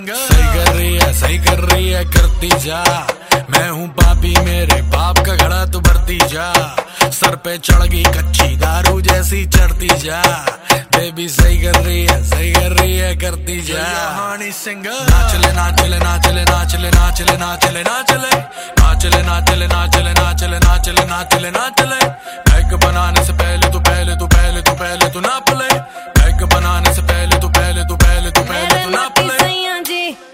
सही कर रही है करती जा। मैं हूँ पापी मेरे बाप का घड़ा तू भरती जा। सर पे चढ़ गई कच्ची दारू जैसी चढ़ती जा। बेबी सही कर रही है करती जा। हानी सिंगर नाचले नाचले नाचले नाचले नाचले नाचले नाचले नाचले नाचले नाचले नाचले नाचले नाचले नाचले